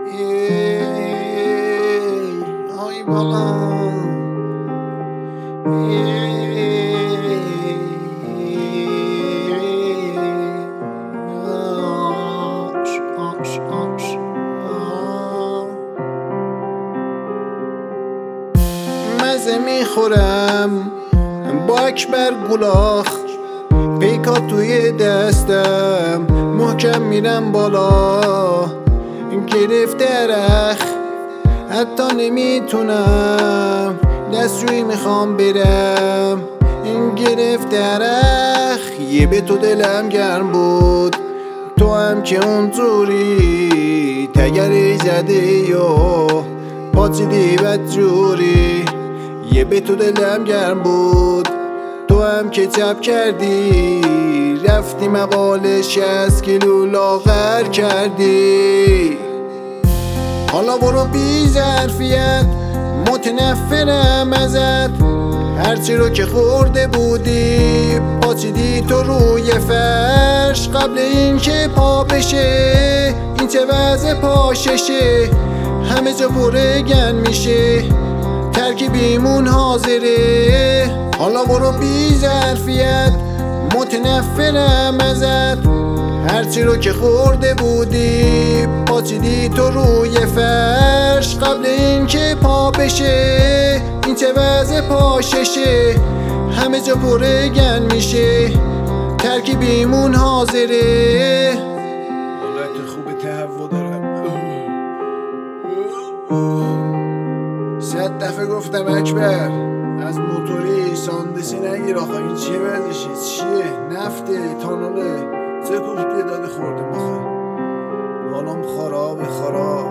آی بالام مزه میخورم با اکبر گلاخ، پیکات توی دستم محکم میرم بالا، گرفته رخ حتی نمیتونم دستشویی میخوام برم، گرفته رخ یه به تو دلم گرم بود، تو هم که اونجوری تگری زدی و پاچیدی بدجوری، یه به تو دلم گرم بود، تو هم که چپ کردی رفتی مقاله 60 کیلو لاغر کردی. حالا برو بی ظرفیت متنفرم ازت، هرچی رو که خورده بودی پاچیدی تو روی فرش، قبل این که پا بشه این چه وضع پاششه، همه جا پرگن میشه ترکیبیمون حاضره. حالا برو بی ظرفیت متنفرم ازت، هرچی رو که خورده بودی پاچیدی تو روی فرش، قبل این که پا بشه این چه وضع پاششه، همه جا پرگن میشه ترکیبیمون حاضره. حالت خوب تهوع دارم. 100 دفعه گفتم اکبر از موتوری ساندسی نگیر، آخه این چیه وضعشه؟ چیه؟ نفته؟ تانوله؟ چه کوفتی داده خورده بخواه حالم خراب.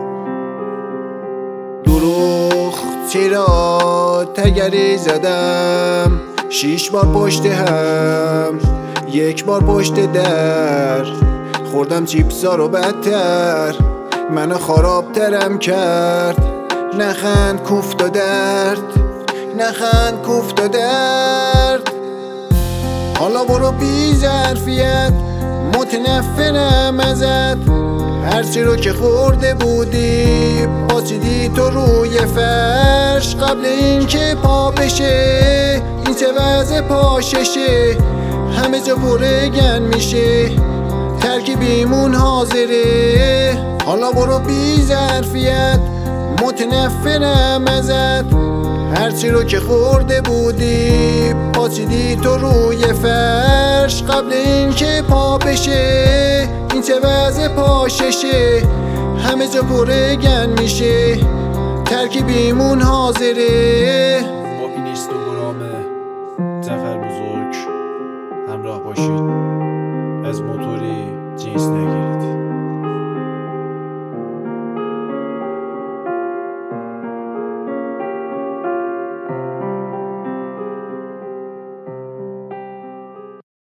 دروغ چرا تگری زدم 6 بار پشت هم، 1 بار پشت در، خوردم چیپسا رو بدتر، منو خرابترم کرد، نخند کوفت و درد، نخند کوفت و درد. حالا برو بی ظرفیت متنفرم ازت، هرچی رو که خورده بودی پاچیدی تو روی فرش، قبل این که پا بشه این چه وضع پاششه، همه جا پرگن میشه ترکیبیمون حاضره. حالا برو بی ظرفیت متنفرم ازت، هرچی رو که خورده بودی پاچیدی تو روی فرش، قبل این که پا بشه این چه وضع پاششه، همه جا پرگن میشه ترکیبیمون حاضره. با این اینستاگرام ظفر بزرگ همراه باشید، از موتوری جنس نگیرید.